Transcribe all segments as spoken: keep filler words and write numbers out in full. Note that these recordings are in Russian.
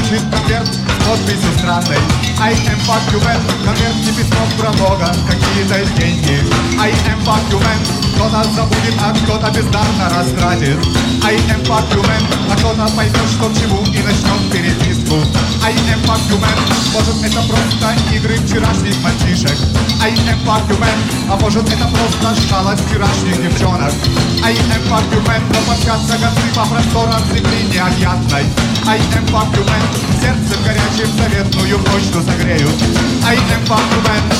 получит конверт с подписью странной. I am fuck you man, конверт не письмо пролога, какие-то деньги. I am fuck you man, кто-то забудет, а кто-то бездарно растратит. I am fuck you man, а кто-то поймет, что к чему, и начнет переписку. I am fuck you man, может это просто игры вчерашних мальчишек. I am fuck you man, а может это просто шалость вчерашних девчонок. I am fuck you man, но помчатся гонцы по просторам земли необъятной. I am fuck you man, сердцем горячим заветную почту согреют. I am fuck you man.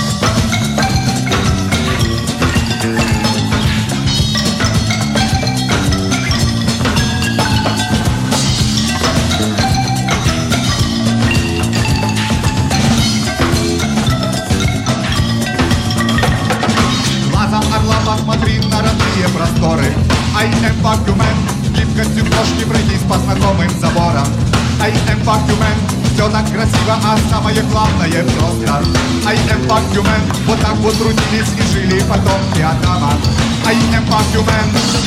Посмотри на родные просторы. I am fuck you man, гибкостью кошки пройтись по знакомым заборам. I am fuck you man, все так красиво, а самое главное просто. I am fuck you man, вот так вот трудились и жили потомки Адама. I am fuck you man.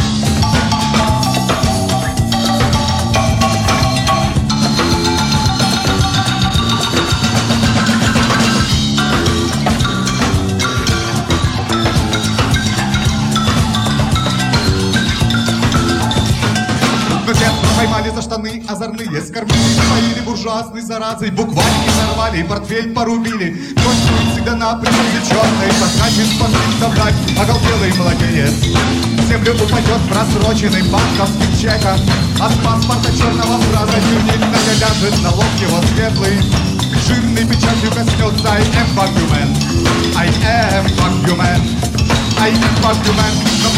Поймали за штаны озорные, скормили, поили буржуазной заразой, буквально взорвали, портфель порубили. Дождь будет всегда на привозе черной, поскачет спасится вдаль оголтелый младенец. В землю упадет просроченный банковским чеком, а с паспорта черного фраза чернильная ляжет на лоб его светлый. Жирной печатью коснется I am fuck you man, I am fuck you man, I am fuck you man.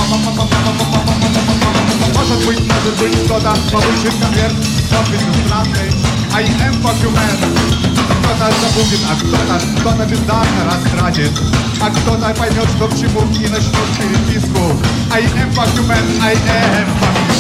Может быть, может быть, кто-то получит конверт с подписью странной. I am fuck you man. Кто-то забудет, а кто-то, кто-то бездарно растратит, а кто-то поймет, что к чему, и начнет переписку. I am fuck you man, I am fuck you man.